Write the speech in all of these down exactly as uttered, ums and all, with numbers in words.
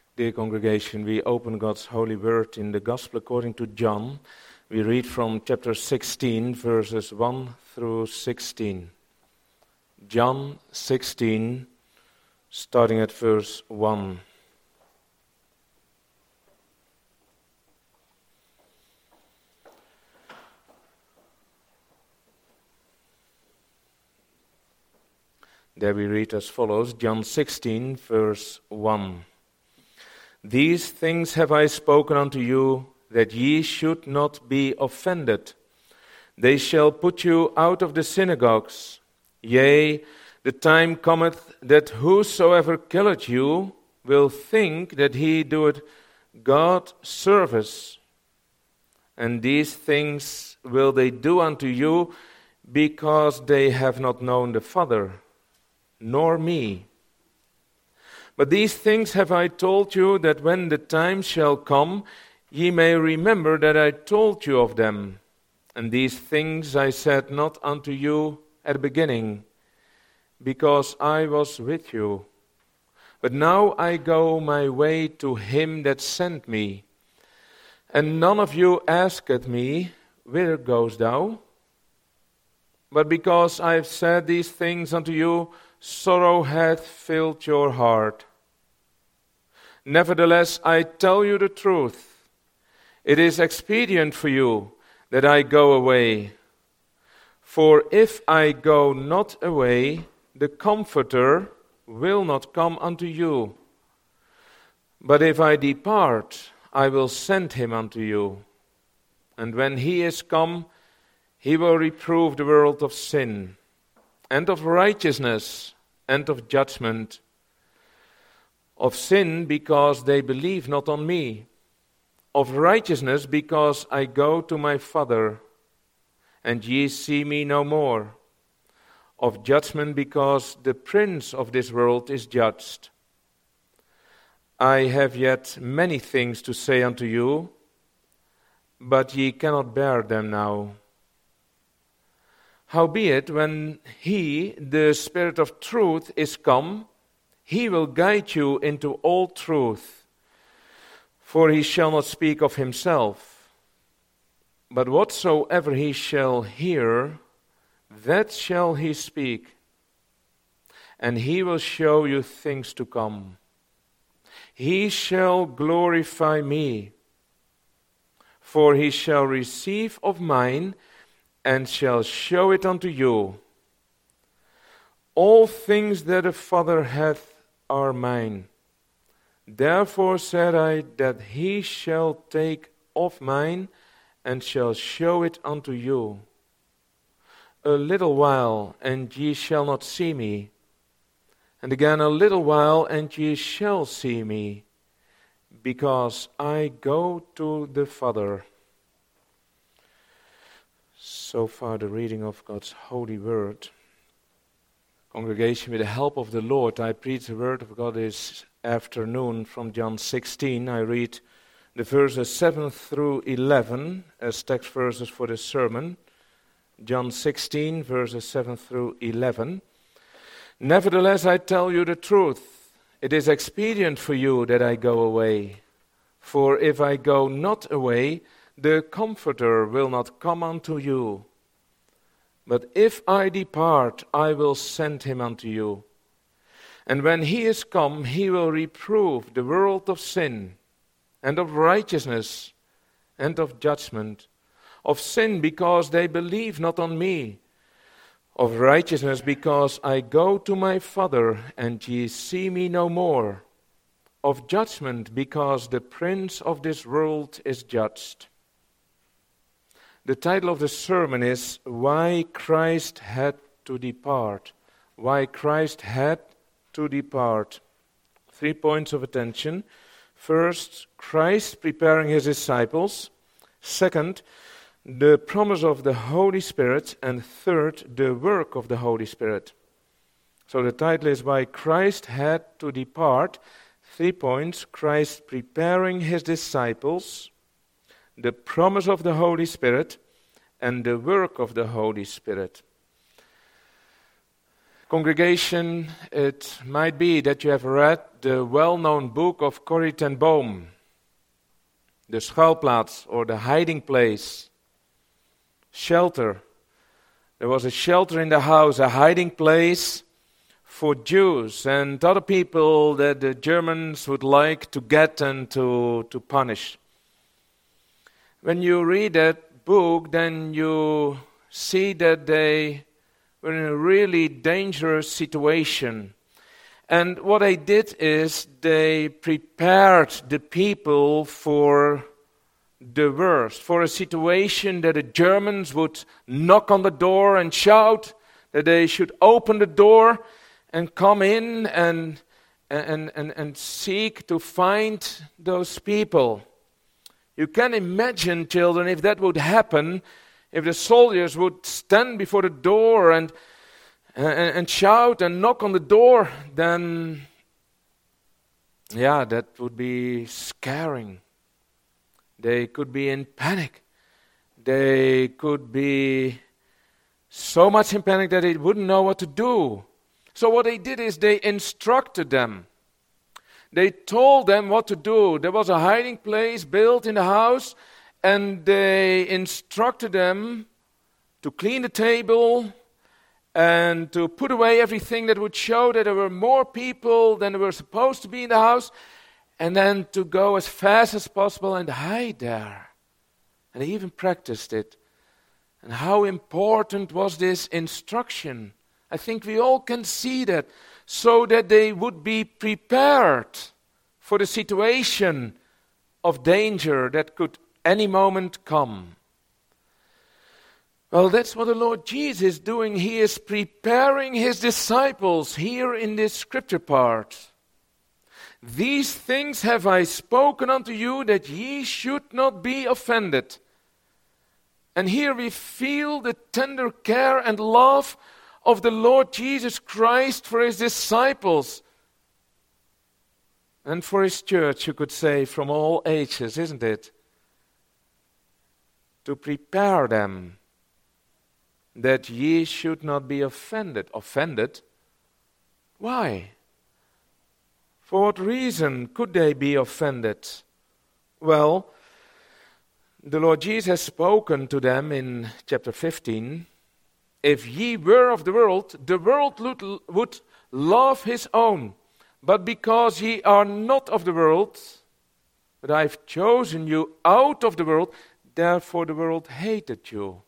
Dear congregation, we open God's holy word in the Gospel according to John. We read from chapter sixteen, verses one through sixteen. John sixteen, starting at verse one. There we read as follows, John sixteen, verse one. These things have I spoken unto you, that ye should not be offended. They shall put you out of the synagogues. Yea, the time cometh that whosoever killeth you will think that he doeth God service. And these things will they do unto you, because they have not known the Father, nor me. But these things have I told you, that when the time shall come, ye may remember that I told you of them. And these things I said not unto you at the beginning, because I was with you. But now I go my way to him that sent me. And none of you asketh me, Whither goest thou? But because I have said these things unto you, sorrow hath filled your heart. Nevertheless, I tell you the truth. It is expedient for you that I go away. For if I go not away, the Comforter will not come unto you. But if I depart, I will send him unto you. And when he is come, he will reprove the world of sin, and of righteousness, and of judgment. Of sin, because they believe not on me. Of righteousness, because I go to my Father, and ye see me no more. Of judgment, because the prince of this world is judged. I have yet many things to say unto you, but ye cannot bear them now. Howbeit, when he, the Spirit of truth, is come, he will guide you into all truth. For he shall not speak of himself, but whatsoever he shall hear, that shall he speak, and he will show you things to come. He shall glorify me, for he shall receive of mine, and shall show it unto you. All things that the Father hath are mine. Therefore said I that he shall take of mine, and shall show it unto you. A little while, and ye shall not see me. And again a little while, and ye shall see me, because I go to the Father. So far the reading of God's holy word. Congregation, with the help of the Lord, I preach the word of God this afternoon from John sixteen. I read the verses seven through eleven as text verses for the sermon. John sixteen, verses seven through eleven. Nevertheless, I tell you the truth. It is expedient for you that I go away. For if I go not away, the Comforter will not come unto you. But if I depart, I will send him unto you. And when he is come, he will reprove the world of sin, and of righteousness, and of judgment. Of sin, because they believe not on me. Of righteousness, because I go to my Father, and ye see me no more. Of judgment, because the prince of this world is judged. The title of the sermon is Why Christ Had to Depart. Why Christ had to depart. Three points of attention. First, Christ preparing his disciples. Second, the promise of the Holy Spirit. And third, the work of the Holy Spirit. So the title is Why Christ Had to Depart. Three points. Christ preparing his disciples, the promise of the Holy Spirit, and the work of the Holy Spirit. Congregation, it might be that you have read the well-known book of Corrie ten Boom, The Schuilplaats, or The Hiding Place, shelter. There was a shelter in the house, a hiding place for Jews and other people that the Germans would like to get and to, to punish. When you read that book, then you see that they were in a really dangerous situation. And what they did is they prepared the people for the worst, for a situation that the Germans would knock on the door and shout, that they should open the door and come in and, and, and, and seek to find those people. You can imagine, children, if that would happen, if the soldiers would stand before the door and, and, and shout and knock on the door, then, yeah, that would be scaring. They could be in panic. They could be so much in panic that they wouldn't know what to do. So what they did is they instructed them. They told them what to do. There was a hiding place built in the house, and they instructed them to clean the table and to put away everything that would show that there were more people than there were supposed to be in the house, and then to go as fast as possible and hide there. And they even practiced it. And how important was this instruction? I think we all can see that, so that they would be prepared for the situation of danger that could any moment come. Well, that's what the Lord Jesus is doing. He is preparing his disciples here in this scripture part. These things have I spoken unto you, that ye should not be offended. And here we feel the tender care and love of the Lord Jesus Christ for his disciples and for his church, you could say, from all ages, isn't it? To prepare them that ye should not be offended. Offended? Why? For what reason could they be offended? Well, the Lord Jesus has spoken to them in chapter fifteen. If ye were of the world, the world would, would love his own. But because ye are not of the world, but I have chosen you out of the world, therefore the world hated you.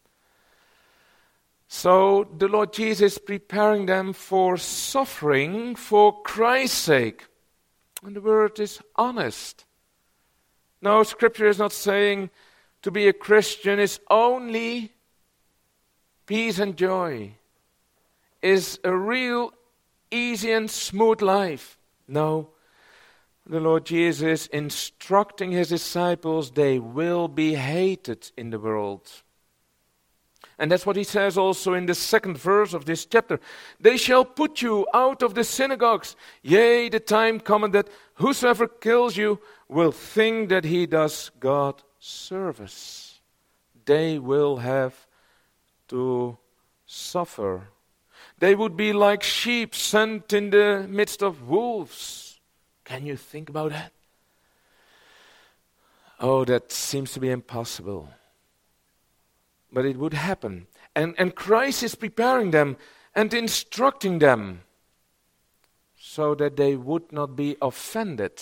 So the Lord Jesus is preparing them for suffering for Christ's sake. And the word is honest. No, Scripture is not saying to be a Christian is only peace and joy, is a real easy and smooth life. No, the Lord Jesus is instructing his disciples they will be hated in the world. And that's what he says also in the second verse of this chapter. They shall put you out of the synagogues. Yea, the time cometh that whosoever kills you will think that he does God service. They will have to suffer. They would be like sheep sent in the midst of wolves. Can you think about that? Oh, that seems to be impossible. But it would happen. And, and Christ is preparing them and instructing them so that they would not be offended.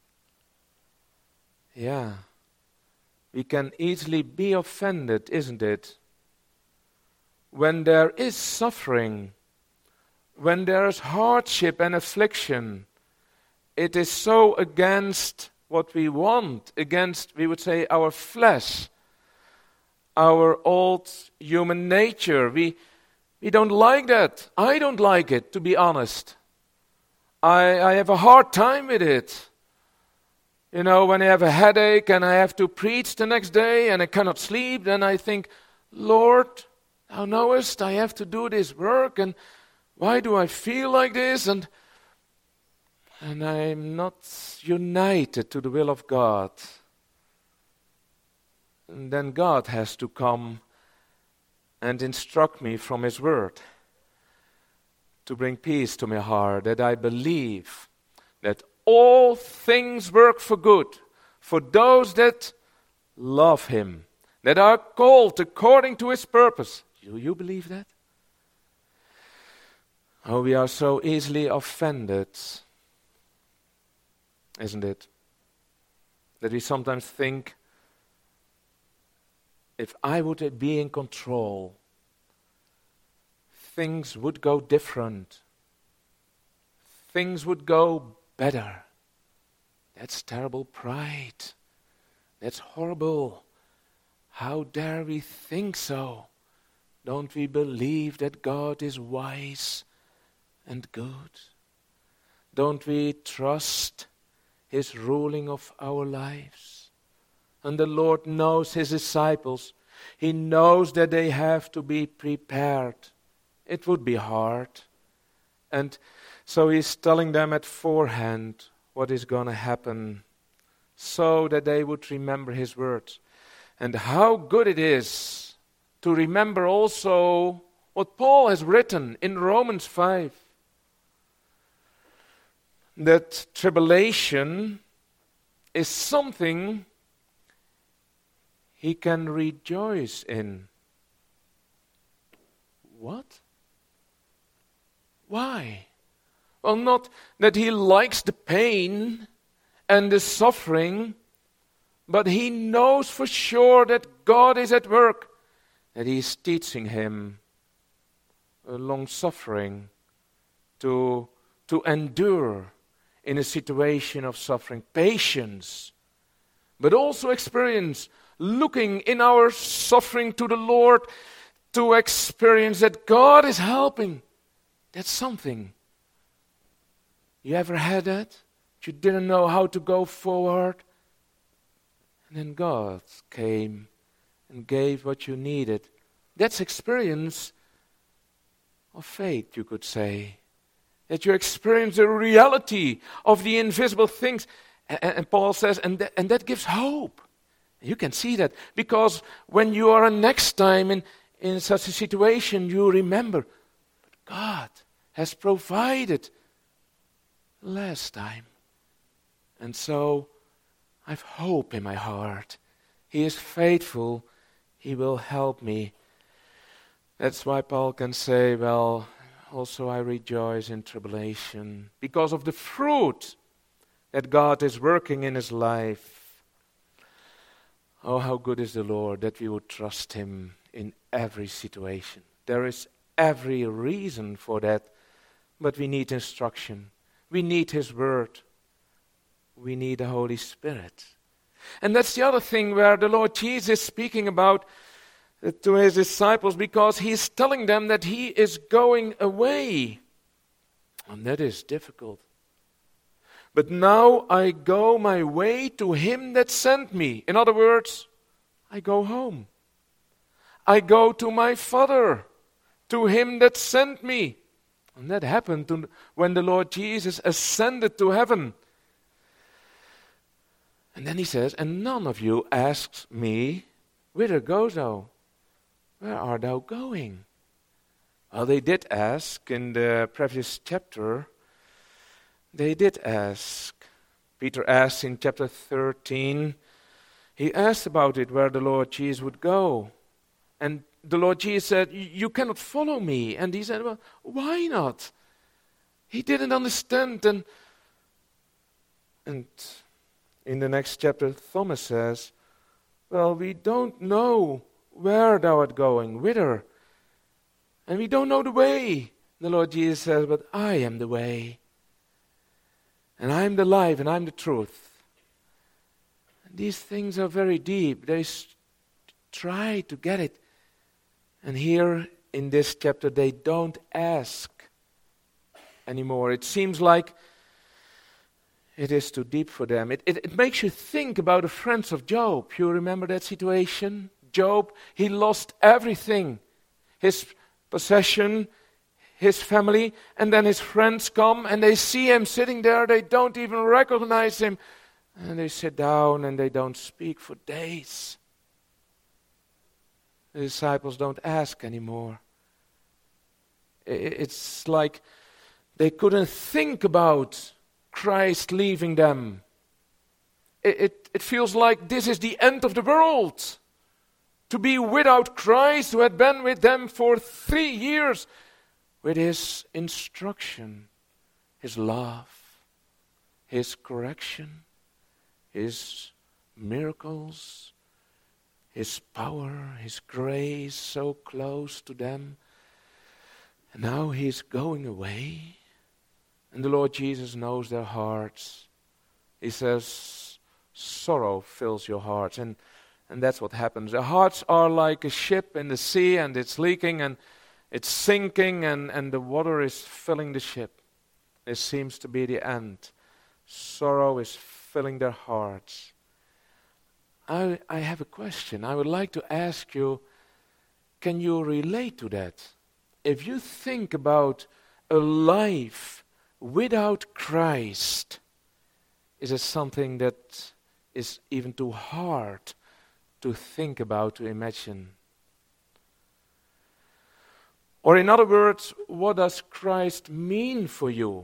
Yeah. We can easily be offended, isn't it? When there is suffering, when there is hardship and affliction, it is so against what we want, against, we would say, our flesh, our old human nature. We, we don't like that. I don't like it, to be honest. I, I have a hard time with it. You know, when I have a headache and I have to preach the next day and I cannot sleep, then I think, Lord, thou knowest I have to do this work, and why do I feel like this? And and I'm not united to the will of God. And then God has to come and instruct me from his word. to bring peace to my heart, that I believe that all things work for good for those that love Him, that are called according to His purpose. Do you believe that? Oh, we are so easily offended, isn't it? That we sometimes think, if I would be in control, things would go different. Things would go better. That's terrible pride. That's horrible. How dare we think so? Don't we believe that God is wise and good? Don't we trust His ruling of our lives? And the Lord knows His disciples. He knows that they have to be prepared. It would be hard. And so He's telling them at forehand what is going to happen, so that they would remember His words. And how good it is to remember also what Paul has written in Romans five. That tribulation is something he can rejoice in. What? Why? Well, not that he likes the pain and the suffering, but he knows for sure that God is at work, that He is teaching him a long suffering to, to endure in a situation of suffering, patience, but also experience looking in our suffering to the Lord to experience that God is helping. That's something. You ever had that? You didn't know how to go forward, and then God came and gave what you needed. That's experience of faith, you could say. That you experience the reality of the invisible things. And, and Paul says, and, th- and that gives hope. You can see that, because when you are next time in, in such a situation, you remember, but God has provided last time. And so I have hope in my heart. He is faithful. He will help me. That's why Paul can say, well, also I rejoice in tribulation, because of the fruit that God is working in his life. Oh, how good is the Lord, that we would trust Him in every situation. There is every reason for that, but we need instruction. We need His Word. We need the Holy Spirit. And that's the other thing where the Lord Jesus is speaking about uh, to His disciples, because He's telling them that He is going away. And that is difficult. But now I go my way to Him that sent me. In other words, I go home. I go to my Father, to Him that sent me. And that happened to, when the Lord Jesus ascended to heaven. And then He says, and none of you asks me, whither goes thou? Where art thou going? Well, they did ask in the previous chapter. They did ask. Peter asked in chapter thirteen. He asked about it, where the Lord Jesus would go. And the Lord Jesus said, you cannot follow me. And he said, well, why not? He didn't understand. And, and in the next chapter, Thomas says, well, we don't know where thou art going, whither. And we don't know the way. The Lord Jesus says, but I am the way. And I am the life, and I am the truth. And these things are very deep. They s- try to get it. And here in this chapter, they don't ask anymore. It seems like it is too deep for them. It, it, it makes you think about the friends of Job. You remember that situation? Job, he lost everything. His possession, his family, and then his friends come and they see him sitting there. They don't even recognize him. And they sit down and they don't speak for days. The disciples don't ask anymore. It's like They couldn't think about Christ leaving them. It, it, it feels like this is the end of the world. To be without Christ, who had been with them for three years, with His instruction, His love, His correction, His miracles, His power, His grace so close to them. And now He's going away. And the Lord Jesus knows their hearts. He says, sorrow fills your hearts. And, and that's what happens. Their hearts are like a ship in the sea, and it's leaking and it's sinking, and, and the water is filling the ship. This seems to be the end. Sorrow is filling their hearts. I, I have a question. I would like to ask you, can you relate to that? If you think about a life without Christ, is it something that is even too hard to think about, to imagine? Or in other words, what does Christ mean for you?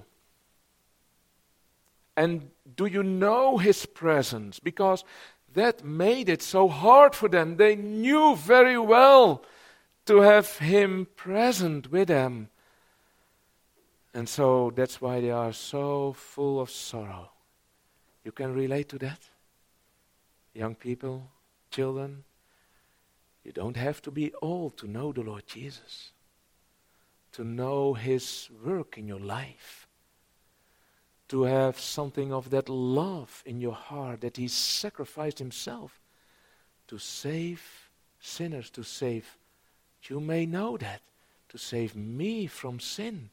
And do you know His presence? Because that made it so hard for them. They knew very well to have Him present with them. And so that's why they are so full of sorrow. You can relate to that? Young people, children, you don't have to be old to know the Lord Jesus, to know His work in your life, to have something of that love in your heart, that He sacrificed Himself to save sinners, to save, you may know that, to save me from sin.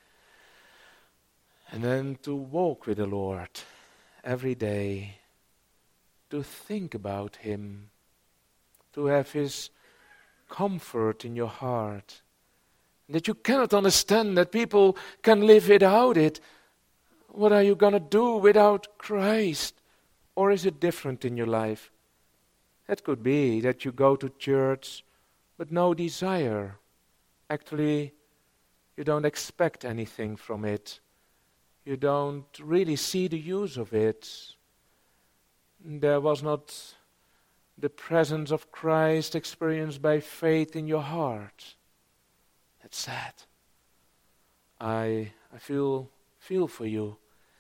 And then to walk with the Lord every day, to think about Him, to have His comfort in your heart, that you cannot understand that people can live without it. What are you going to do without Christ? Or is it different in your life? It could be that you go to church but no desire. Actually, you don't expect anything from it. You don't really see the use of it. There was not the presence of Christ experienced by faith in your heart. That's sad. I I feel feel for you.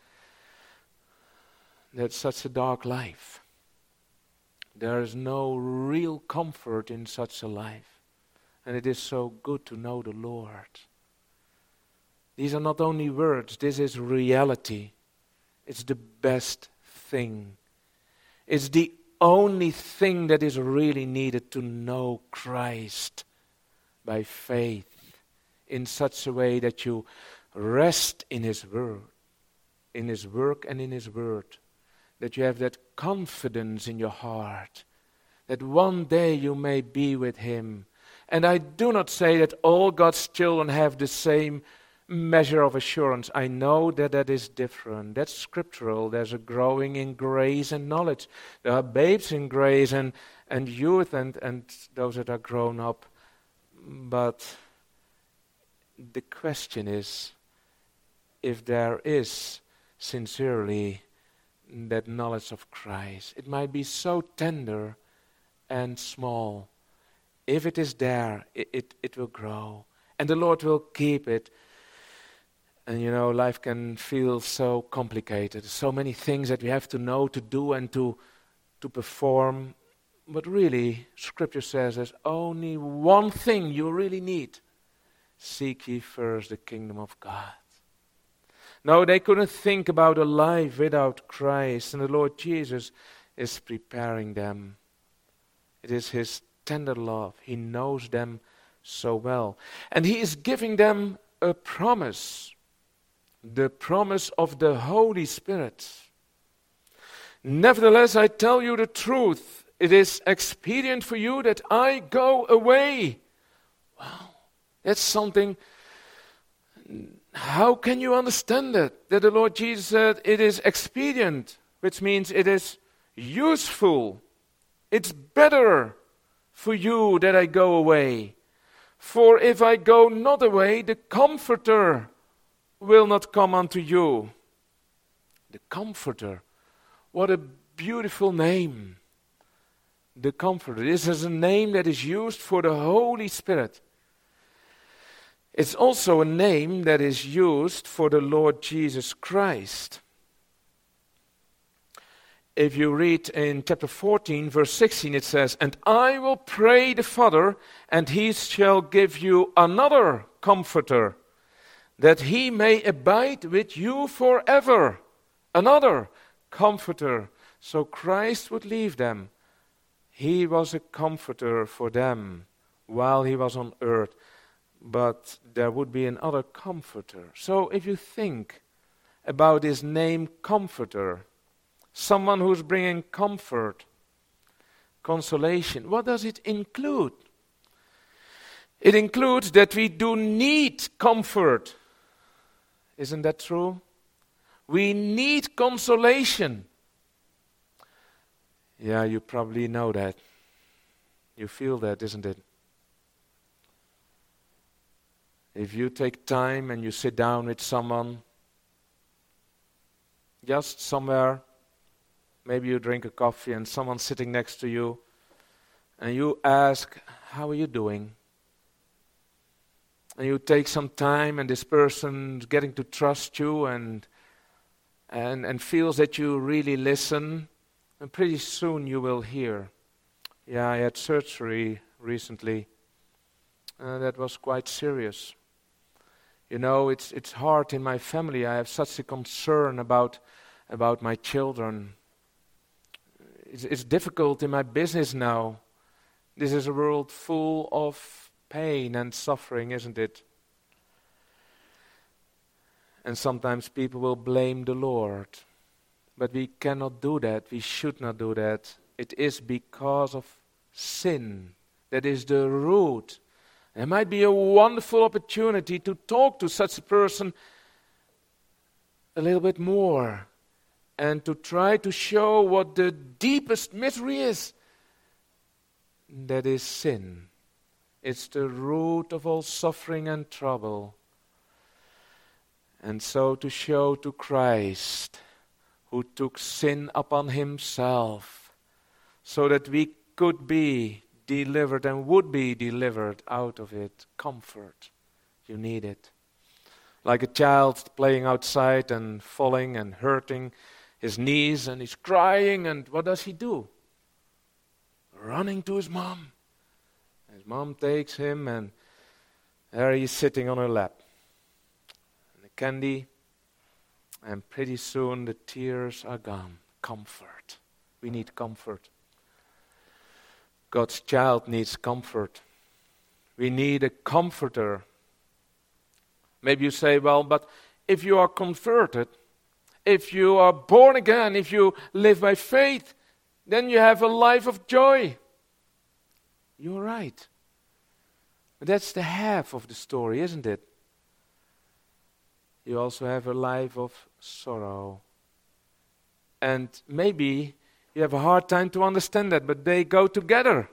That's such a dark life. There is no real comfort in such a life. And it is so good to know the Lord. These are not only words, this is reality. It's the best thing. It's the only thing that is really needed to know Christ by faith in such a way that you rest in His word, in His work and in His word. That you have that confidence in your heart, that one day you may be with Him. And I do not say that all God's children have the same measure of assurance. I know that that is different. That's scriptural. There's a growing in grace and knowledge. There are babes in grace and, and youth and, and those that are grown up. But the question is, if there is sincerely that knowledge of Christ, it might be so tender and small. If it is there, it, it, it will grow. And the Lord will keep it. And you know, life can feel so complicated. So many things that we have to know, to do and to, to perform. But really, Scripture says there's only one thing you really need. Seek ye first the kingdom of God. No, they couldn't think about a life without Christ. And the Lord Jesus is preparing them. It is His tender love. He knows them so well. And He is giving them a promise. The promise of the Holy Spirit. Nevertheless, I tell you the truth. It is expedient for you that I go away. Wow, that's something. How can you understand that? That the Lord Jesus said it is expedient, which means it is useful. It's better for you that I go away. For if I go not away, the Comforter will not come unto you. The Comforter. What a beautiful name. The Comforter. This is a name that is used for the Holy Spirit. It's also a name that is used for the Lord Jesus Christ. If you read in chapter fourteen, verse sixteen, it says, "And I will pray the Father, and he shall give you another Comforter, that he may abide with you forever." Another Comforter. So Christ would leave them. He was a Comforter for them while he was on earth. But there would be another Comforter. So if you think about this name Comforter, someone who's bringing comfort, consolation, what does it include? It includes that we do need comfort. Isn't that true? We need consolation. Yeah, you probably know that. You feel that, isn't it? If you take time and you sit down with someone, just somewhere, maybe you drink a coffee and someone's sitting next to you, and you ask, "How are you doing?" And you take some time, and this person's getting to trust you and and and feels that you really listen, and pretty soon you will hear, "Yeah, I had surgery recently. Uh, that was quite serious. You know, it's it's hard in my family. I have such a concern about about my children. It's, it's difficult in my business now. This is a world full of pain and suffering, isn't it?" And sometimes people will blame the Lord. But we cannot do that. We should not do that. It is because of sin. That is the root. There might be a wonderful opportunity to talk to such a person a little bit more and to try to show what the deepest misery is. That is sin. It's the root of all suffering and trouble. And so to show to Christ, who took sin upon himself, so that we could be delivered and would be delivered out of it. Comfort. You need it. Like a child playing outside and falling and hurting his knees, and he's crying, and what does he do? Running to his mom. His mom takes him, and there he's sitting on her lap. And the candy, and pretty soon the tears are gone. Comfort. We need comfort. God's child needs comfort. We need a comforter. Maybe you say, "Well, but if you are converted, if you are born again, if you live by faith, then you have a life of joy." You're right. But that's the half of the story, isn't it? You also have a life of sorrow. And maybe you have a hard time to understand that, but they go together.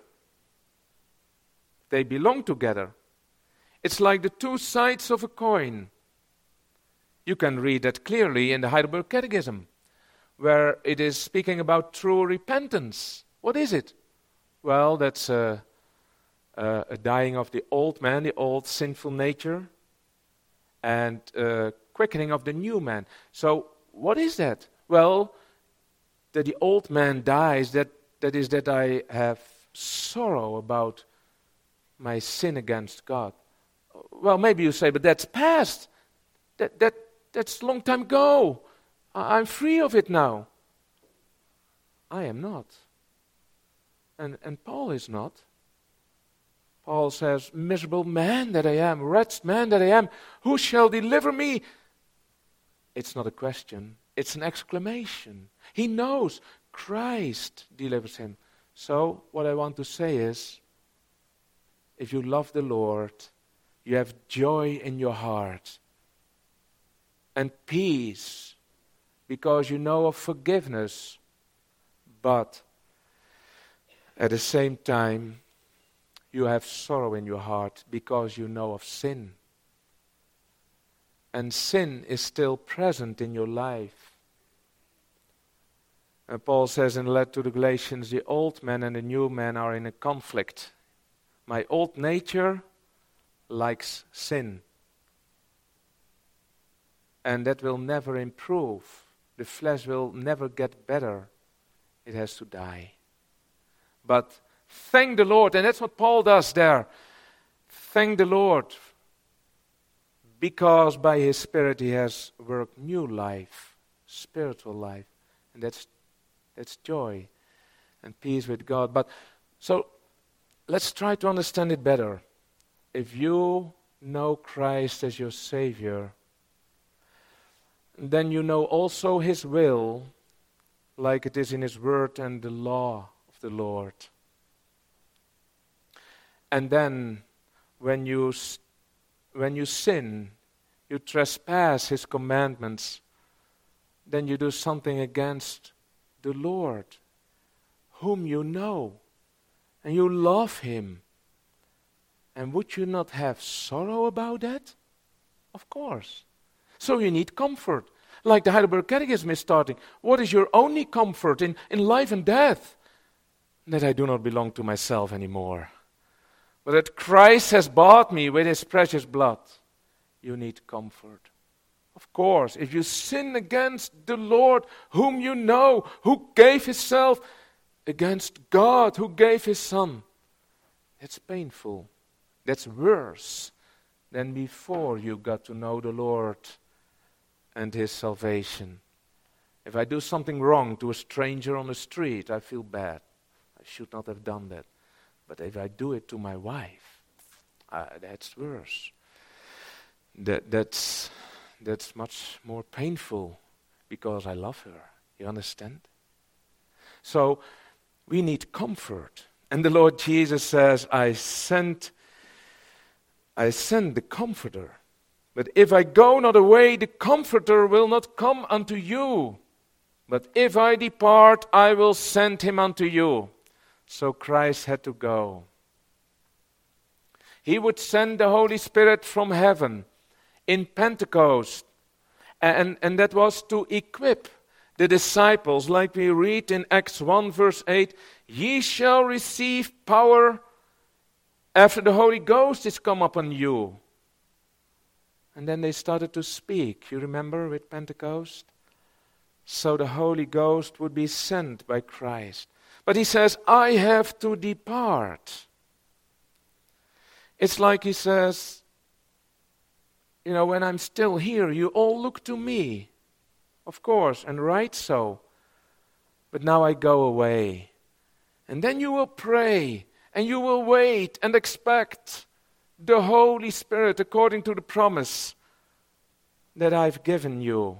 They belong together. It's like the two sides of a coin. You can read that clearly in the Heidelberg Catechism, where it is speaking about true repentance. What is it? Well, that's a, a, a dying of the old man, the old sinful nature, and a quickening of the new man. So, what is that? Well, that the old man dies, that, that is that I have sorrow about my sin against God. Well, maybe you say, but that's past. That, that, that's a long time ago. I, I'm free of it now. I am not. And, and Paul is not. Paul says, "Miserable man that I am, wretched man that I am, who shall deliver me?" It's not a question. It's an exclamation. He knows Christ delivers him. So what I want to say is, if you love the Lord, you have joy in your heart and peace because you know of forgiveness. But at the same time, you have sorrow in your heart because you know of sin. and sin is still present in your life. And Paul says in the letter to the Galatians, the old man and the new man are in a conflict. My old nature likes sin. And that will never improve. The flesh will never get better. It has to die. But thank the Lord, and that's what Paul does there. Thank the Lord, because by His Spirit He has worked new life, spiritual life. And that's that's joy and peace with God. But so let's try to understand it better. If you know Christ as your Savior, then you know also His will, like it is in His Word and the law of the Lord. And then, when you when you sin, you trespass His commandments, then you do something against the Lord, whom you know, and you love Him. And would you not have sorrow about that? Of course. So you need comfort. Like the Heidelberg Catechism is starting. What is your only comfort in, in life and death? That I do not belong to myself anymore. But that Christ has bought me with His precious blood. You need comfort. Of course, if you sin against the Lord, whom you know, who gave Himself, against God, who gave His Son, that's painful. That's worse than before you got to know the Lord and His salvation. If I do something wrong to a stranger on the street, I feel bad. I should not have done that. But if I do it to my wife, uh, that's worse. That that's that's much more painful because I love her. You understand? So we need comfort. And the Lord Jesus says, I sent I send the Comforter. But if I go not away, the Comforter will not come unto you. But if I depart, I will send Him unto you. So Christ had to go. He would send the Holy Spirit from heaven in Pentecost. And, and that was to equip the disciples, like we read in Acts one verse eight, ye shall receive power after the Holy Ghost is come upon you. And then they started to speak, you remember, with Pentecost? So the Holy Ghost would be sent by Christ. But He says, I have to depart. It's like He says, you know, when I'm still here, you all look to me. Of course, and right so. But now I go away. And then you will pray, and you will wait and expect the Holy Spirit according to the promise that I've given you.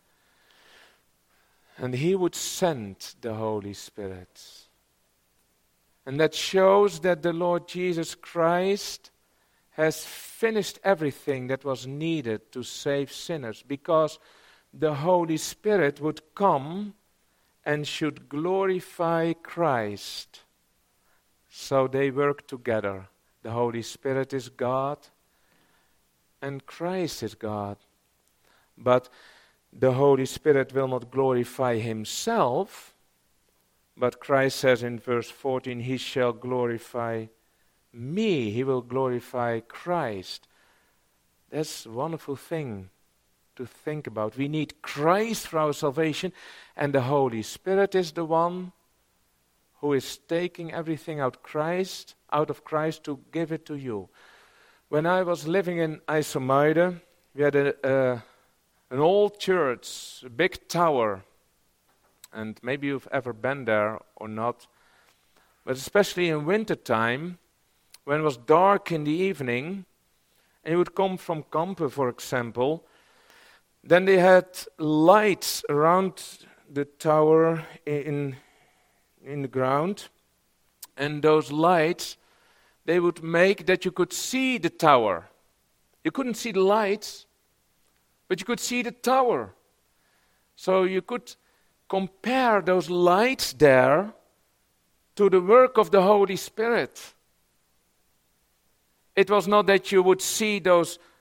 And He would send the Holy Spirit. And that shows that the Lord Jesus Christ has finished everything that was needed to save sinners, because the Holy Spirit would come and should glorify Christ. So they work together. The Holy Spirit is God and Christ is God. But the Holy Spirit will not glorify Himself, but Christ says in verse fourteen, He shall glorify me. He will glorify Christ. That's a wonderful thing to think about. We need Christ for our salvation, and the Holy Spirit is the one who is taking everything out Christ, out of Christ to give it to you. When I was living in IJsselmuiden, we had a, a, an old church, a big tower, and maybe you've ever been there or not, but especially in wintertime, when it was dark in the evening, and you would come from Kampen, for example, then they had lights around the tower in in the ground, and those lights, they would make that you could see the tower. You couldn't see the lights, but you could see the tower. So you could compare those lights there to the work of the Holy Spirit. It was not that you would see those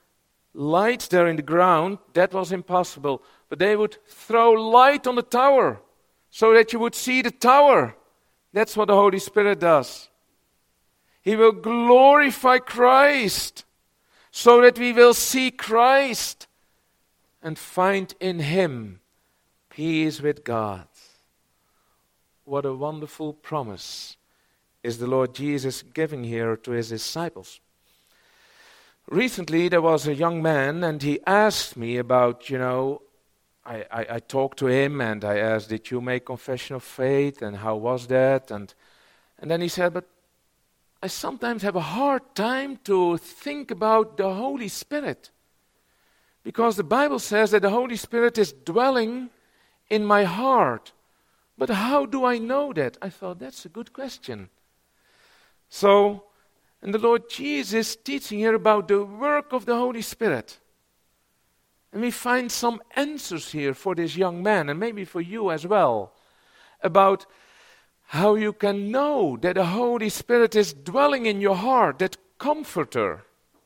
lights there in the ground, that was impossible. But they would throw light on the tower so that you would see the tower. That's what the Holy Spirit does. He will glorify Christ so that we will see Christ and find in Him peace with God. What a wonderful promise is the Lord Jesus giving here to His disciples. Recently there was a young man and he asked me about, you know, I, I, I talked to him and I asked, did you make confession of faith and how was that? And, and then he said, but I sometimes have a hard time to think about the Holy Spirit. Because the Bible says that the Holy Spirit is dwelling in my heart. But how do I know that? I thought, that's a good question. So, and the Lord Jesus is teaching here about the work of the Holy Spirit. And we find some answers here for this young man, and maybe for you as well, about how you can know that the Holy Spirit is dwelling in your heart, that comforter.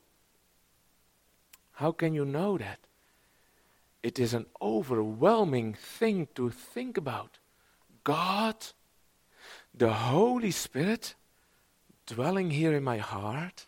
How can you know that? It is an overwhelming thing to think about. God, the Holy Spirit, dwelling here in my heart.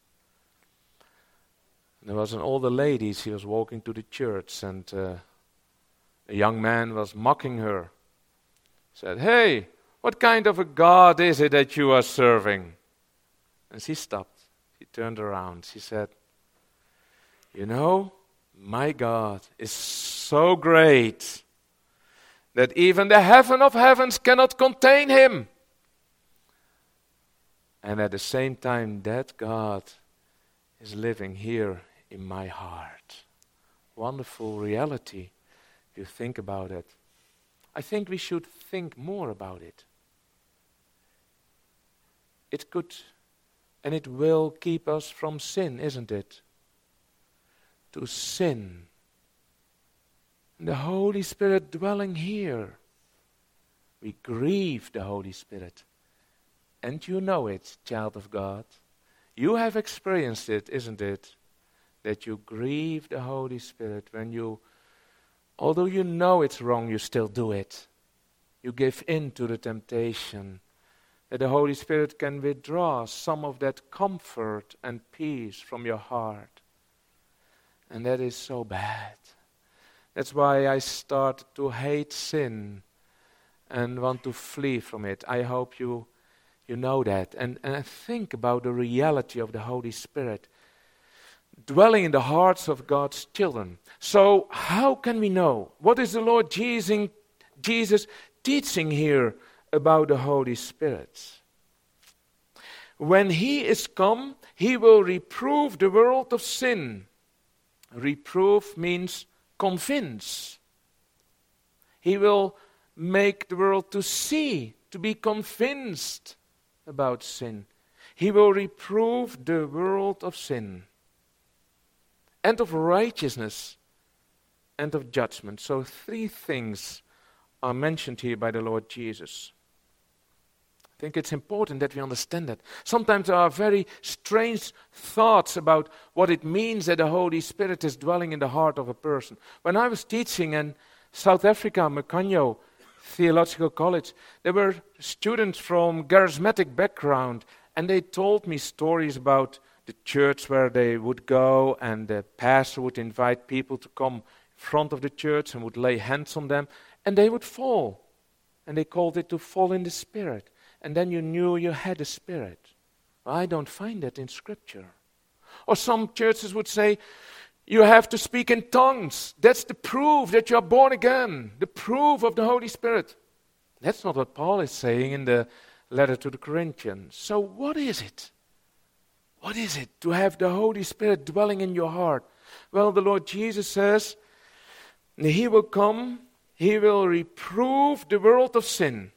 There was an older lady, she was walking to the church, and uh, a young man was mocking her. Said, hey, what kind of a God is it that you are serving? And she stopped. She turned around. She said, you know, my God is so great that even the heaven of heavens cannot contain Him. And at the same time, that God is living here in my heart. Wonderful reality, if you think about it. I think we should think more about it. It could and it will keep us from sin, isn't it? To sin. And the Holy Spirit dwelling here. We grieve the Holy Spirit. And you know it, child of God. You have experienced it, isn't it? That you grieve the Holy Spirit when you, although you know it's wrong, you still do it. You give in to the temptation. That the Holy Spirit can withdraw some of that comfort and peace from your heart. And that is so bad. That's why I started to hate sin and want to flee from it. I hope you you know that. And, and think about the reality of the Holy Spirit dwelling in the hearts of God's children. So how can we know? What is the Lord Jesus, Jesus teaching here about the Holy Spirit? When He is come, He will reprove the world of sin. Reprove means convince. He will make the world to see, to be convinced about sin. He will reprove the world of sin and of righteousness and of judgment. So three things are mentioned here by the Lord Jesus. I think it's important that we understand that. Sometimes there are very strange thoughts about what it means that the Holy Spirit is dwelling in the heart of a person. When I was teaching in South Africa, Makanyo Theological College, there were students from charismatic background, and they told me stories about the church where they would go, and the pastor would invite people to come in front of the church and would lay hands on them, and they would fall. And they called it to fall in the Spirit. And then you knew you had a Spirit. Well, I don't find that in Scripture. Or some churches would say, you have to speak in tongues. That's the proof that you are born again. The proof of the Holy Spirit. That's not what Paul is saying in the letter to the Corinthians. So what is it? What is it to have the Holy Spirit dwelling in your heart? Well, the Lord Jesus says, He will come, He will reprove the world of sin.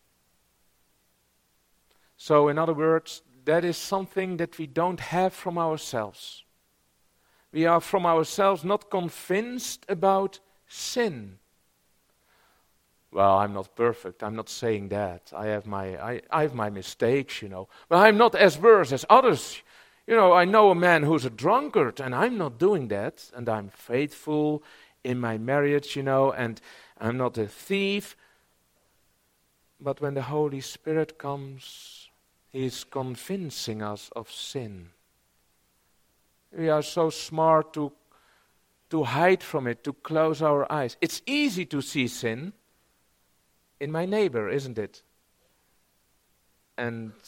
So, in other words, that is something that we don't have from ourselves. We are from ourselves not convinced about sin. Well, I'm not perfect. I'm not saying that. I have my I, I have my mistakes, you know. But I'm not as worse as others. You know, I know a man who's a drunkard, and I'm not doing that, and I'm faithful in my marriage, you know, and I'm not a thief. But when the Holy Spirit comes, He is convincing us of sin. We are so smart to, to hide from it, to close our eyes. It's easy to see sin in my neighbor, isn't it? And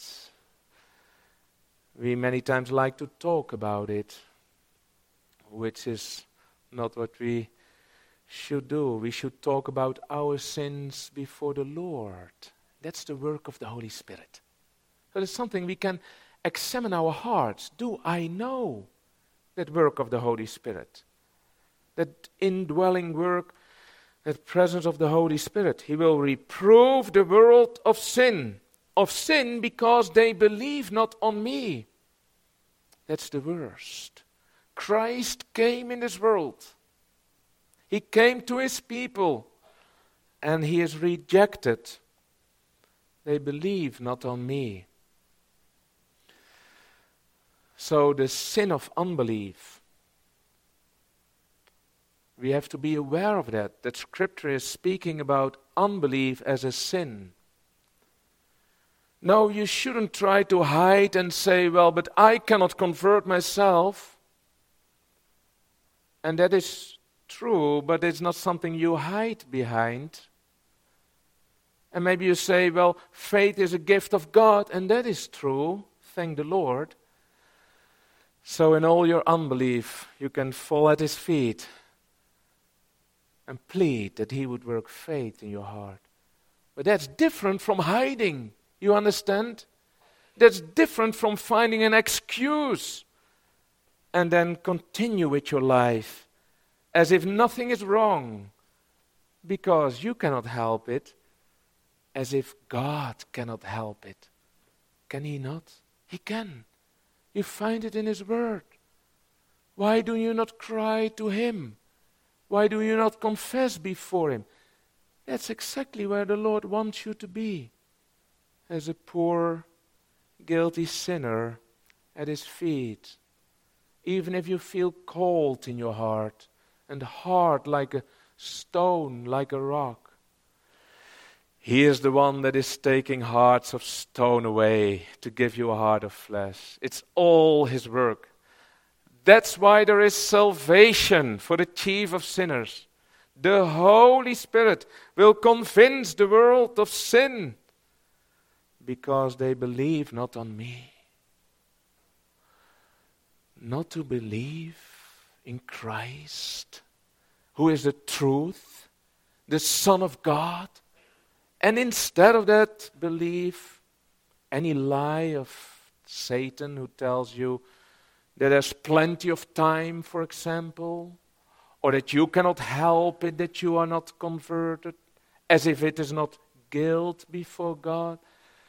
we many times like to talk about it, which is not what we should do. We should talk about our sins before the Lord. That's the work of the Holy Spirit. So it's something we can examine our hearts. Do I know that work of the Holy Spirit? That indwelling work, that presence of the Holy Spirit. He will reprove the world of sin. Of sin because they believe not on me. That's the worst. Christ came in this world. He came to His people and He is rejected. They believe not on me. So the sin of unbelief, we have to be aware of that, that Scripture is speaking about unbelief as a sin. No, you shouldn't try to hide and say, well, but I cannot convert myself. And that is true, but it's not something you hide behind. And maybe you say, well, faith is a gift of God, and that is true, thank the Lord. So in all your unbelief, you can fall at His feet and plead that He would work faith in your heart. But that's different from hiding. You understand? That's different from finding an excuse and then continue with your life as if nothing is wrong because you cannot help it, as if God cannot help it. Can He not? He can. You find it in His Word. Why do you not cry to Him? Why do you not confess before Him? That's exactly where the Lord wants you to be. As a poor, guilty sinner at His feet. Even if you feel cold in your heart and hard like a stone, like a rock. He is the one that is taking hearts of stone away to give you a heart of flesh. It's all His work. That's why there is salvation for the chief of sinners. The Holy Spirit will convince the world of sin. Because they believe not on me. Not to believe in Christ, who is the truth, the Son of God, and instead of that, believe any lie of Satan who tells you that there's plenty of time, for example, or that you cannot help it, that you are not converted, as if it is not guilt before God.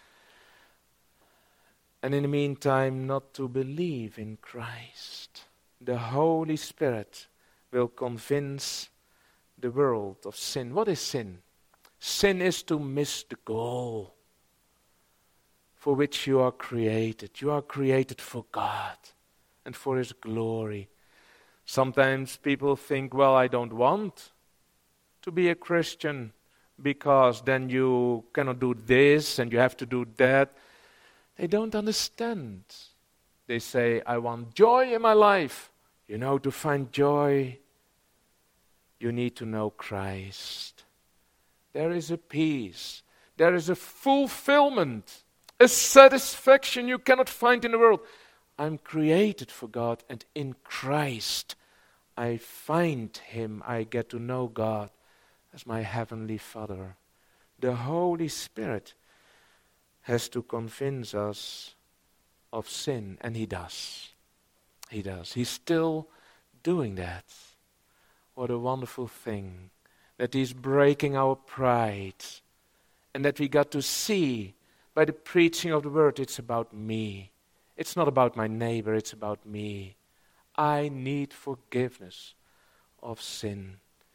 And in the meantime, not to believe in Christ. The Holy Spirit will convince the world of sin. What is sin? Sin is to miss the goal for which you are created. You are created for God and for His glory. Sometimes people think, well, I don't want to be a Christian because then you cannot do this and you have to do that. They don't understand. They say, I want joy in my life. You know, to find joy, you need to know Christ. There is a peace. There is a fulfillment, a satisfaction you cannot find in the world. I'm created for God, and in Christ I find Him. I get to know God as my heavenly Father. The Holy Spirit has to convince us of sin, and He does. He does. He's still doing that. What a wonderful thing that He's breaking our pride and that we got to see by the preaching of the Word it's about me. It's not about my neighbor, it's about me. I need forgiveness of sin.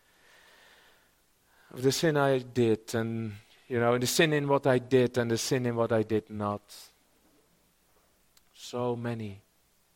Of the sin I did, and you know, the sin in what I did and the sin in what I did not. So many.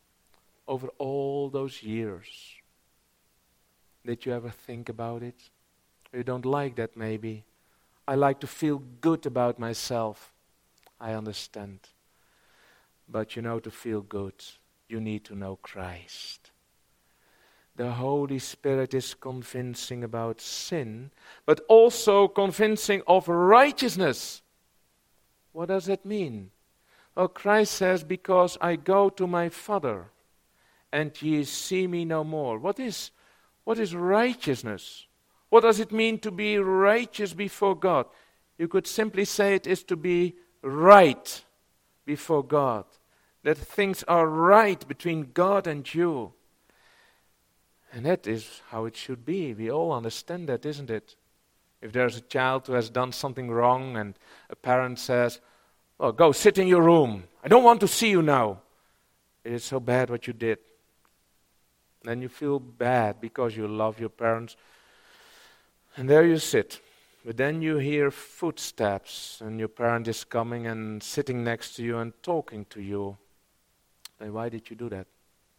over all those years? Did you ever think about it? You don't like that maybe. I like to feel good about myself. I understand. But you know, to feel good, you need to know Christ. The Holy Spirit is convincing about sin, but also convincing of righteousness. What does that mean? Well, Christ says, because I go to my Father, and ye see me no more. What is, what is righteousness? What does it mean to be righteous before God? You could simply say it is to be right before God. That things are right between God and you. And that is how it should be. We all understand that, isn't it? If there's a child who has done something wrong and a parent says, "Oh, go sit in your room. I don't want to see you now. It is so bad what you did." Then you feel bad because you love your parents. And there you sit. But then you hear footsteps and your parent is coming and sitting next to you and talking to you. And why did you do that?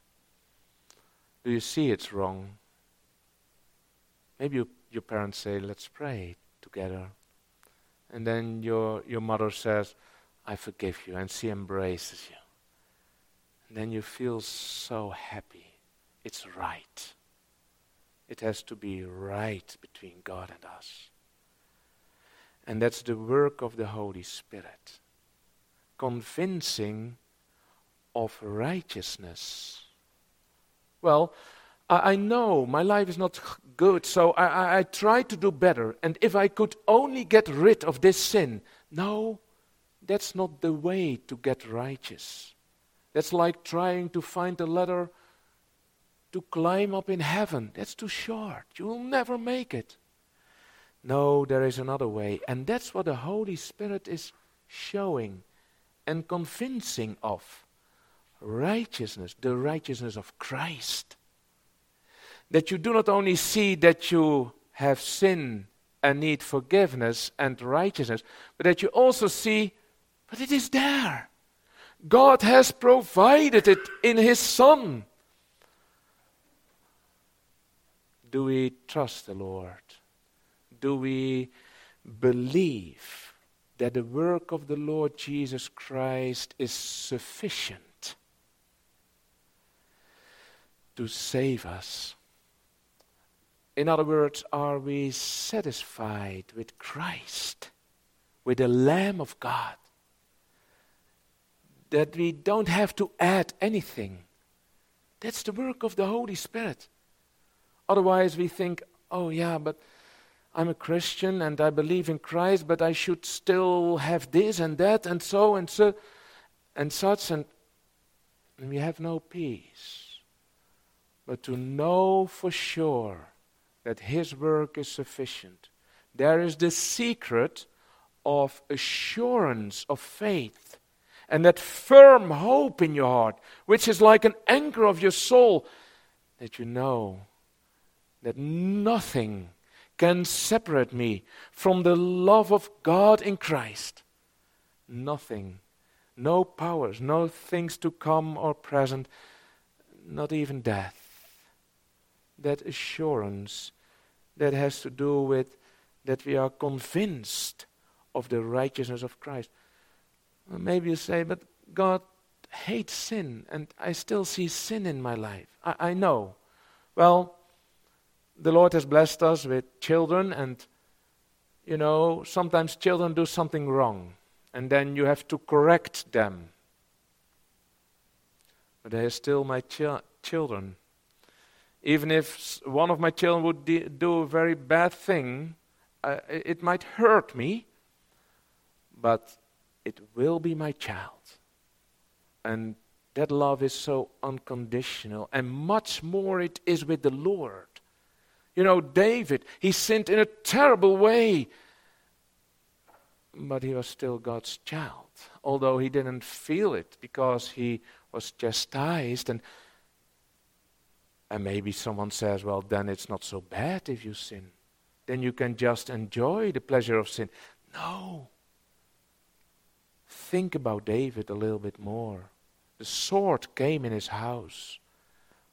Do you see it's wrong? Maybe you, your parents say, "Let's pray together." And then your, your mother says, "I forgive you," and she embraces you. And then you feel so happy. It's right. It has to be right between God and us. And that's the work of the Holy Spirit. Convincing of righteousness. Well, I, I know my life is not good, so I, I, I try to do better. And if I could only get rid of this sin. No, that's not the way to get righteous. That's like trying to find a ladder to climb up in heaven. That's too short. You will never make it. No, there is another way. And that's what the Holy Spirit is showing and convincing of. Righteousness, the righteousness of Christ. That you do not only see that you have sin and need forgiveness and righteousness, but that you also see, but it is there. God has provided it in His Son. Do we trust the Lord? Do we believe that the work of the Lord Jesus Christ is sufficient to save us? In other words, are we satisfied with Christ, with the Lamb of God? That we don't have to add anything. That's the work of the Holy Spirit. Otherwise we think, oh yeah, but I'm a Christian and I believe in Christ, but I should still have this and that and so and so and such, and, and we have no peace. But to know for sure that His work is sufficient, there is the secret of assurance of faith and that firm hope in your heart, which is like an anchor of your soul, that you know that nothing can separate me from the love of God in Christ. Nothing. No powers, no things to come or present, not even death. That assurance that has to do with that we are convinced of the righteousness of Christ. Well, maybe you say, but God hates sin and I still see sin in my life. I, I know. Well, the Lord has blessed us with children, and you know, sometimes children do something wrong and then you have to correct them. But they are still my chi- children. Even if one of my children would de- do a very bad thing, uh, it might hurt me, but it will be my child. And that love is so unconditional, and much more it is with the Lord. You know, David, he sinned in a terrible way, but he was still God's child, although he didn't feel it because he was chastised. And And maybe someone says, well, then it's not so bad if you sin. Then you can just enjoy the pleasure of sin. No. Think about David a little bit more. The sword came in his house.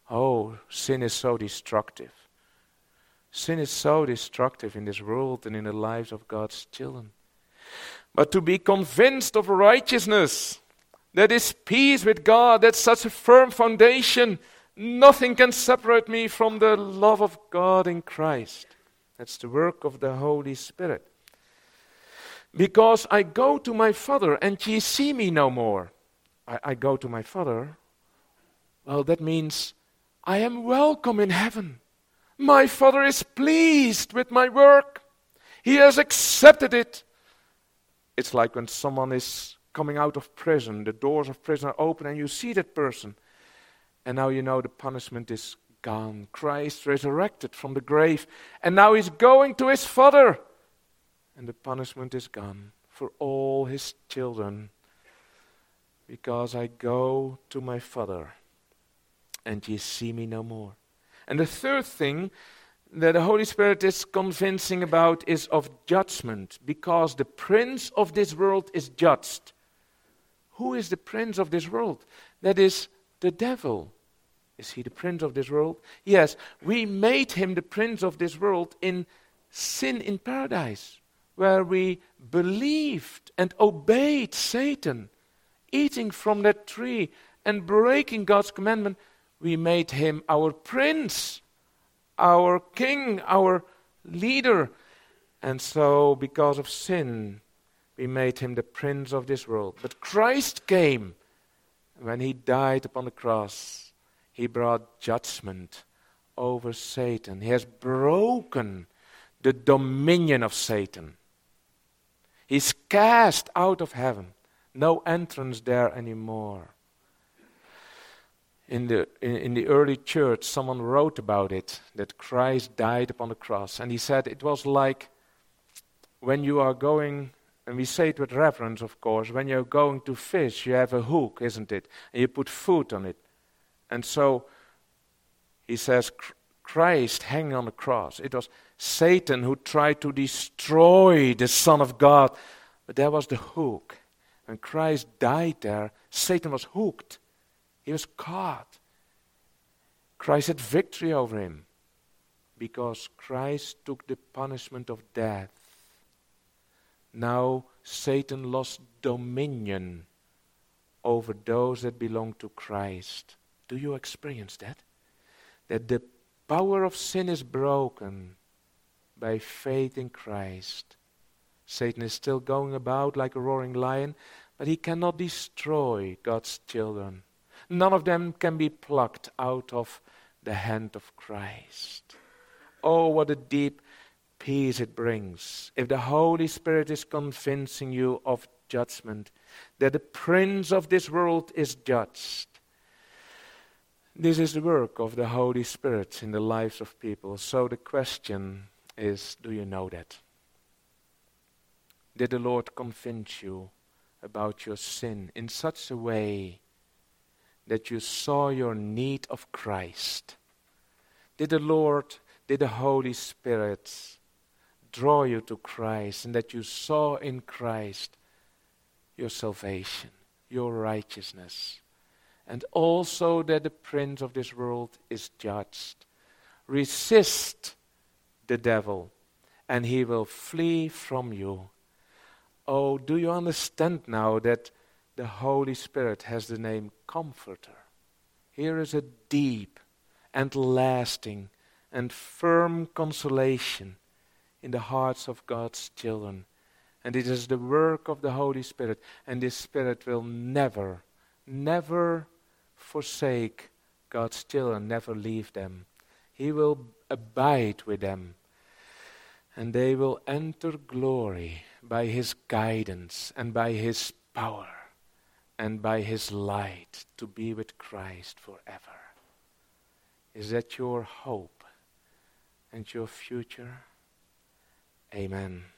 Oh, sin is so destructive. Sin is so destructive in this world and in the lives of God's children. But to be convinced of righteousness, that is peace with God, that's such a firm foundation. Nothing can separate me from the love of God in Christ. That's the work of the Holy Spirit. Because I go to my Father and ye see me no more. I, I go to my Father. Well, that means I am welcome in heaven. My Father is pleased with my work. He has accepted it. It's like when someone is coming out of prison, the doors of prison are open and you see that person. And now you know the punishment is gone. Christ resurrected from the grave. And now he's going to his Father. And the punishment is gone for all his children. Because I go to my Father and ye see me no more. And the third thing that the Holy Spirit is convincing about is of judgment, because the prince of this world is judged. Who is the prince of this world? That is the devil. Is he the prince of this world? Yes, we made him the prince of this world in sin in paradise, where we believed and obeyed Satan, eating from that tree and breaking God's commandment. We made him our prince, our king, our leader. And so, because of sin, we made him the prince of this world. But Christ came. When he died upon the cross, he brought judgment over Satan. He has broken the dominion of Satan. He's cast out of heaven. No entrance there anymore. In the in, in the early church, someone wrote about it, that Christ died upon the cross. And he said it was like when you are going, and we say it with reverence, of course, when you're going to fish, you have a hook, isn't it? And you put food on it. And so, he says, Christ hanging on the cross. It was Satan who tried to destroy the Son of God. But there was the hook. When Christ died there, Satan was hooked. He was caught. Christ had victory over him because Christ took the punishment of death. Now Satan lost dominion over those that belong to Christ. Do you experience that? That the power of sin is broken by faith in Christ. Satan is still going about like a roaring lion, but he cannot destroy God's children. None of them can be plucked out of the hand of Christ. Oh, what a deep peace it brings if the Holy Spirit is convincing you of judgment, that the prince of this world is judged. This is the work of the Holy Spirit in the lives of people. So the question is, do you know that? Did the Lord convince you about your sin in such a way that you saw your need of Christ? Did the Lord, did the Holy Spirit draw you to Christ, and that you saw in Christ your salvation, your righteousness, and also that the prince of this world is judged? Resist the devil, and he will flee from you. Oh, do you understand now that the Holy Spirit has the name Comforter? Here is a deep and lasting and firm consolation in the hearts of God's children. And it is the work of the Holy Spirit. And this Spirit will never, never forsake God's children, never leave them. He will abide with them. And they will enter glory by His guidance and by His power and by His light to be with Christ forever. Is that your hope and your future? Amen.